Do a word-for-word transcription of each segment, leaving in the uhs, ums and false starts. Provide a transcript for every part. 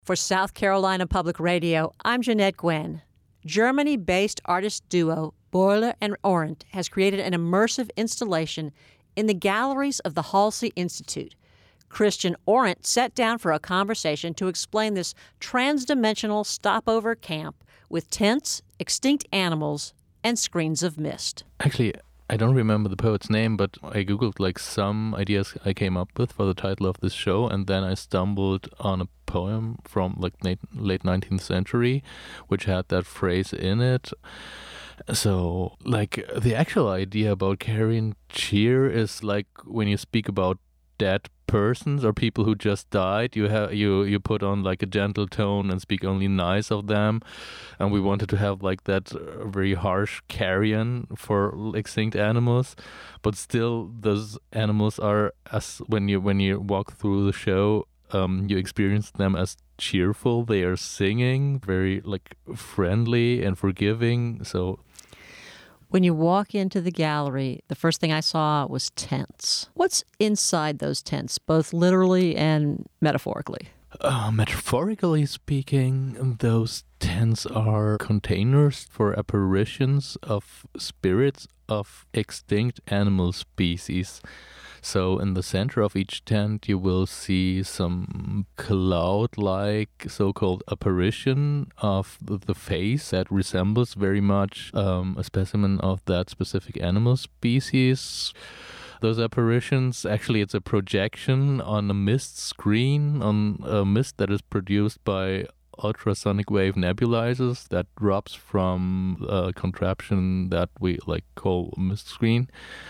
For South Carolina Public Radio, I'm Jeanette Gwynn. Germany-based artist duo Boiler and Orant has created an immersive installation in the galleries of the Halsey Institute. Christian Orant sat down for a conversation to explain this trans-dimensional stopover camp with tents, extinct animals, and screens of mist. Actually, I don't remember the poet's name, but I googled like some ideas I came up with for the title of this show, and then I stumbled on a poem from like late nineteenth century, which had that phrase in it. So, like, the actual idea about carrying cheer is like when you speak about dead persons or people who just died, you have you you put on like a gentle tone and speak only nice of them, and we wanted to have like that uh, very harsh carrion for extinct animals, but still those animals are, as when you when you walk through the show, um, you experience them as cheerful. They are singing, very like friendly and forgiving. So. When you walk into the gallery, the first thing I saw was tents. What's inside those tents, both literally and metaphorically? Uh, metaphorically speaking, those tents are containers for apparitions of spirits of extinct animal species. So in the center of each tent, you will see some cloud-like so-called apparition of the face that resembles very much um, a specimen of that specific animal species. Those apparitions, actually it's a projection on a mist screen, on a mist that is produced by ultrasonic wave nebulizers that drops from a contraption that we like call mist screen,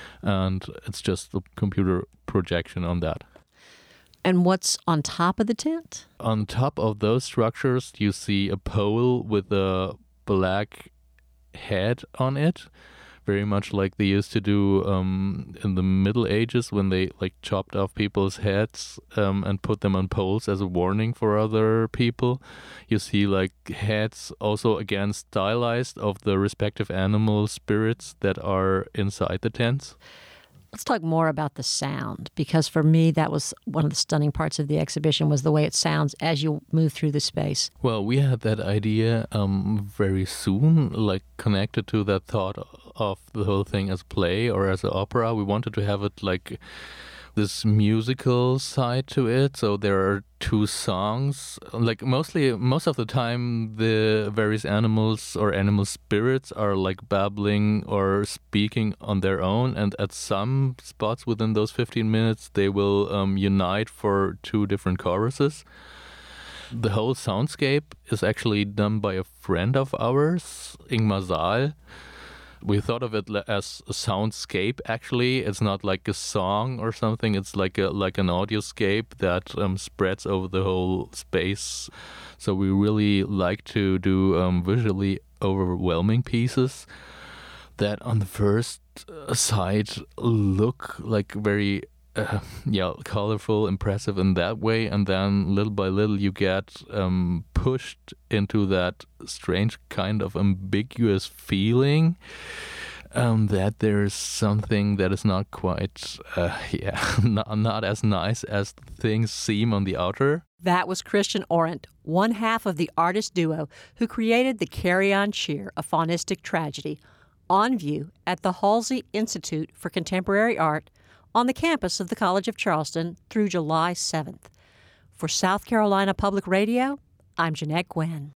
and it's just a computer projection on that. And what's on top of the tent? On top of those structures, you see a pole with a black head on it, very much like they used to do um, in the Middle Ages when they like chopped off people's heads um, and put them on poles as a warning for other people. You see like heads also again stylized of the respective animal spirits that are inside the tents. Let's talk more about the sound, because for me that was one of the stunning parts of the exhibition, was the way it sounds as you move through the space. Well, we had that idea um, very soon, like connected to that thought of the whole thing as play or as an opera. We wanted to have it like this musical side to it. So there are two songs. Like mostly, most of the time, the various animals or animal spirits are like babbling or speaking on their own. And at some spots within those fifteen minutes, they will um, unite for two different choruses. The whole soundscape is actually done by a friend of ours, Ingmar Saal. We thought of it as a soundscape. Actually, it's not like a song or something. It's like a like an audioscape that um, spreads over the whole space. So we really like to do um, visually overwhelming pieces that, on the first sight, look like very uh, yeah colorful, impressive in that way, and then little by little you get um, pushed into that strange kind of ambiguous feeling um, that there's something that is not quite, uh, yeah, not, not as nice as things seem on the outer. That was Christian Orant, one half of the artist duo who created the Carry-On Cheer, a faunistic tragedy, on view at the Halsey Institute for Contemporary Art on the campus of the College of Charleston through July seventh. For South Carolina Public Radio, I'm Jeanette Gwynn.